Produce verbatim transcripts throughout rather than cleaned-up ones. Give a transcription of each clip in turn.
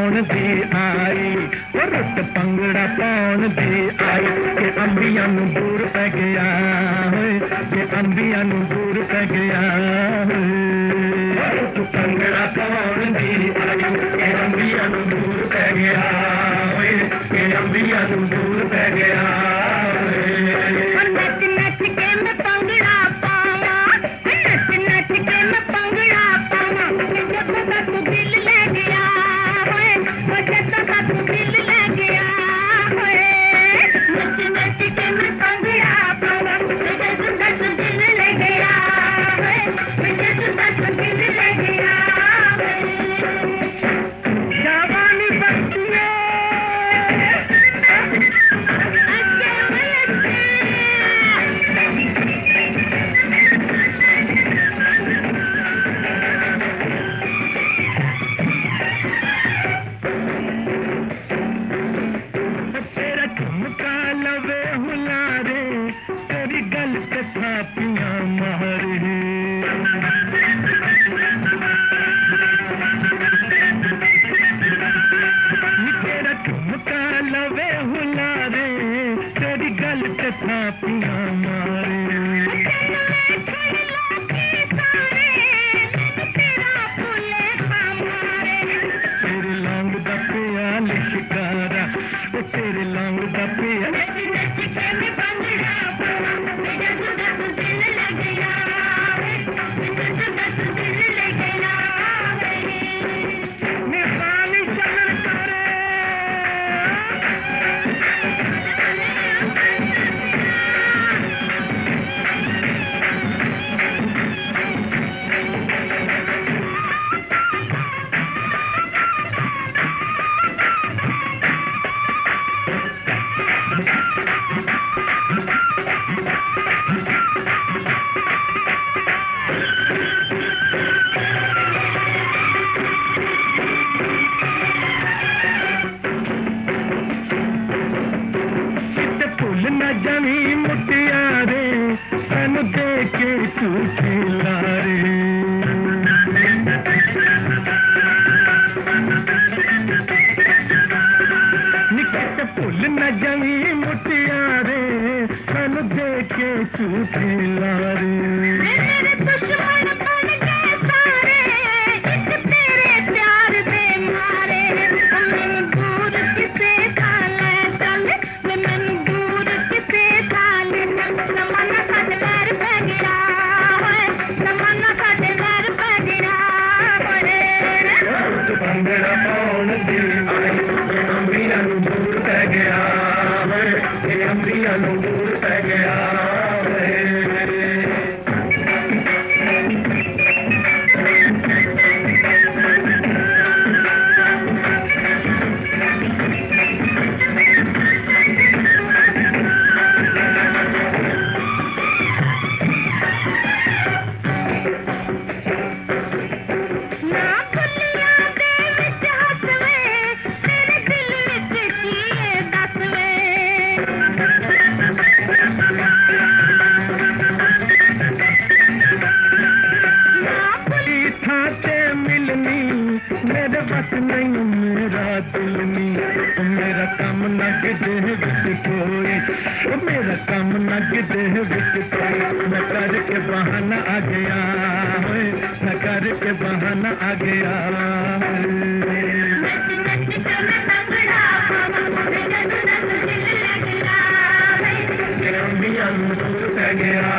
Pound दी आई, वो रुत bhangra pound दी आई, के अंबियां नूं दूर पै गया, के अंबियां नूं दूर पै गया, रुत भंगड़ा पाउन दी आई, के अंबियां नूं दूर पै गया, के अंबियां नूं दूर पै गया। नच नच के मैं भंगड़ा पावा, नच नच के मैं भंगड़ा पावा, जदों दा तू दिल ले गया, जदों दा तू दिल ले गया, नच नच के मैं भंगड़ा पावा, जदों दा तू दिल ले गया, जदों दा तू दिल ले गया। जवानी बस्तियों थापियां मारे, तेरा ठुमका लवे हुलारे, तेरी गल ते थापियां मारे, तेरे लौंग दा प्याल शिकारा, तेरे लौंग दा प्याल जमी मुटियारे, सानू दे के झूठे लारे, निकट भुल न जमी मुटियारे, सानू दे के झूठे लारे, मेरे दुश्मन बन गए सारे, इस तेरे प्यार दे मारे, मैनू दूर किसे खा ले चल, मैनू दूर किसे खा ले चल, जमाना साडे वैर पै गया, जमाना साडे वैर पै गया, भंगड़ा पाउन दी आई, अंबियां नूं दूर पै गया, अंबियां नूं दूर पै गया। मेरे बस नहीं मेरा दिल नी, मेरा काम नग देह विच कोई, मेरा काम नग देह विच कोई, मैं करके बहाना आ गया, मैं करके बहाना आ गया, अंबियां नूं दूर पै गया।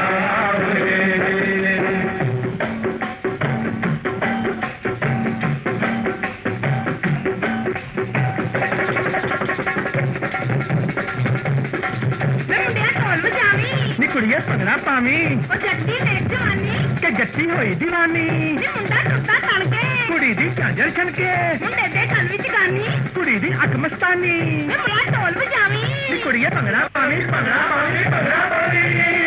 कुड़िया भंगड़ा पावी, जट्टी मेरी जवानी, के जट्टी होई दीवानी, मुंडा टुटा तड़के, कुड़ी दी झांझर छनके, मुंडे दे गल विच गानी, कुड़ी दी अख मस्तानी, मुंडा ढोल बजावी, कुड़िया भंगड़ा पावी, भंगड़ा पावी, भंगड़ा पावी।